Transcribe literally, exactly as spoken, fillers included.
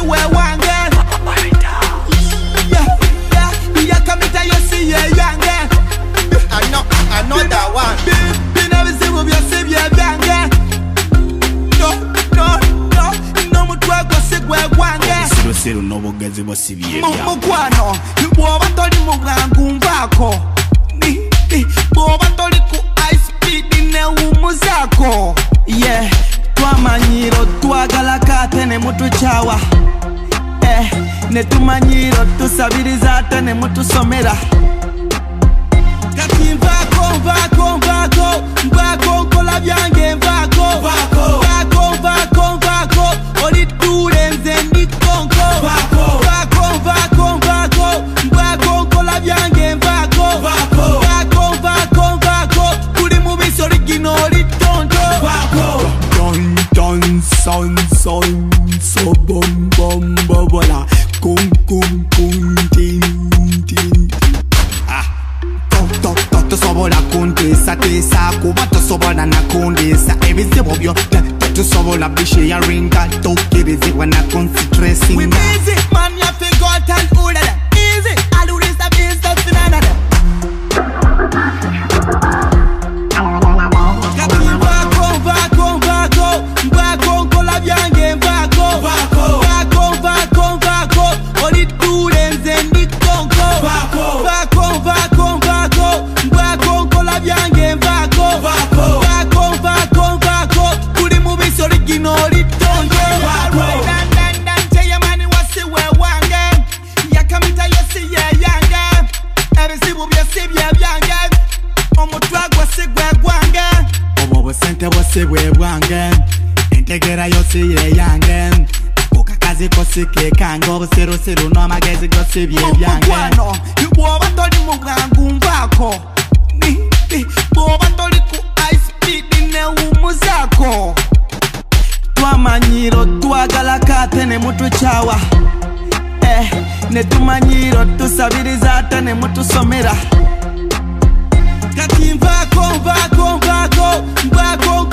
we wange. Yeah, yeah, yeah, kamita yosi ye yange. I know, I know that one. Be never see what you see ye yange. No, no, no, no mutwe go sigwe wange. Siro siro no bogezi bosibye bya. Mukwano, bwoba toli mu bwangu mbako. Ni, ni, bwoba toli ku high speed ne umuzako. Yeah, twamanyiro twagala kate ne mutuchawa. Eh, ne tumanyiro tusabiriza ate ne mutusomera. Kati mvako, mvako, mvako, mvako nkola byange mvako. Mvako, mvako, mvako, oli ture nze ndi konko. Mvako, mvako, mvako, mvako nkola byange mvako. Mvako, mvako, mvako, kuli mubisi original oli tonto. Mvako. Don don son son so bom bom bobola kum kum kum tin tin. Ah, tok tok tok to sobola kunte sa te sa kuba to sobola na kunde sa ebizibo byo to sobola bishe ya ringa to kirizi wana concentrate. We busy man ya fi go and order that. Easy, all who is the business in another. We're wangen, integera yosi ye yangen. Kuka kazi kosike kango zero zero no magezi gosi bye byangen. Bwoba toli mu bwangu mbako. Ni, ni, bwoba toli ku high speed ne umuzako. Twamanyiro twagala kate ne mutuchawa. Eh, ne tumanyiro tusabiriza ate ne mutusomera. Kati mvako, mvako, mvako, mvako